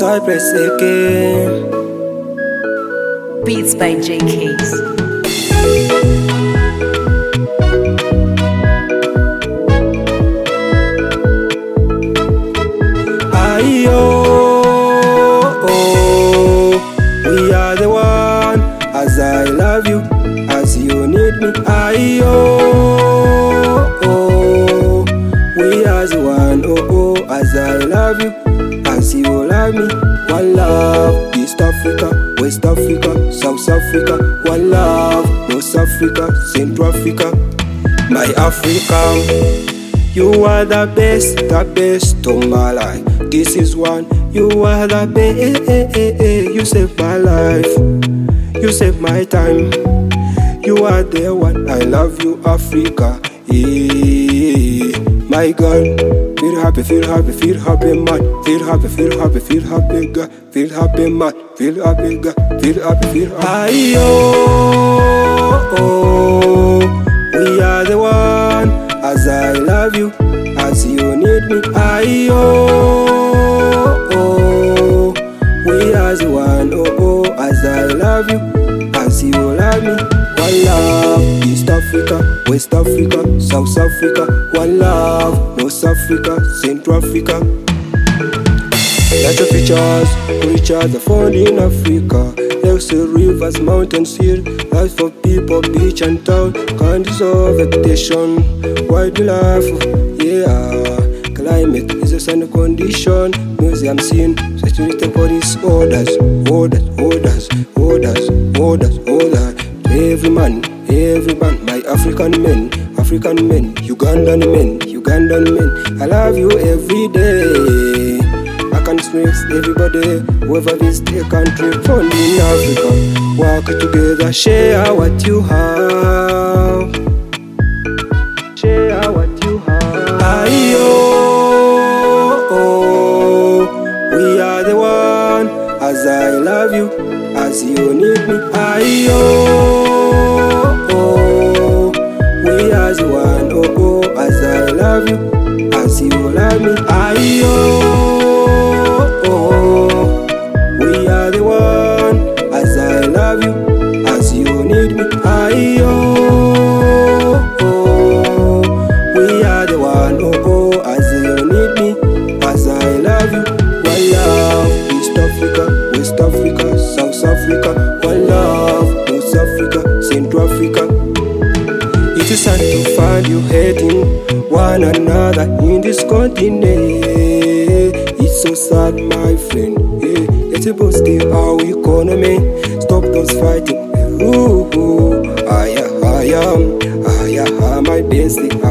Cypress again. Beats by JKs. We are the one, as I love you, as you need me. We are the one, as I love you, as you love me. One love, East Africa, West Africa, South Africa. One love, North Africa, Central Africa. My Africa, you are the best of my life. This is one, you are the best. You saved my life, you saved my time. You are the one, I love you, Africa. My girl, feel happy, man. Feel happy, girl. Feel happy, man. Feel happy, girl. Feel happy. We are the one, as I love you, as you need me. We are the one, as I love you, as you love me. One love, East Africa, West Africa, South Africa. One love, North Africa, Central Africa. Natural features, creatures are found in Africa. Lakes, rivers, mountains, hill, life for people, beach and town. Countries of vegetation, wildlife, yeah. Climate is a standard condition. Museum scene, security police orders. Every man, my African men, Ugandan men. I love you every day. I can stress everybody, whoever visits a country found in Africa. Work together, share what you have. Share what you have. We are the one, as I love you, as you need me. We are the one, as I love you, as you love me. We are the one, as I love you, as you need me. We are the one, as you need me, as I love you. One love, East Africa, West Africa, South Africa. One love, North Africa, Central Africa. It is sad to find you hating one another in this continent. It's so sad, my friend. Let's boost our economy. Stop those fighting. I am my bestie.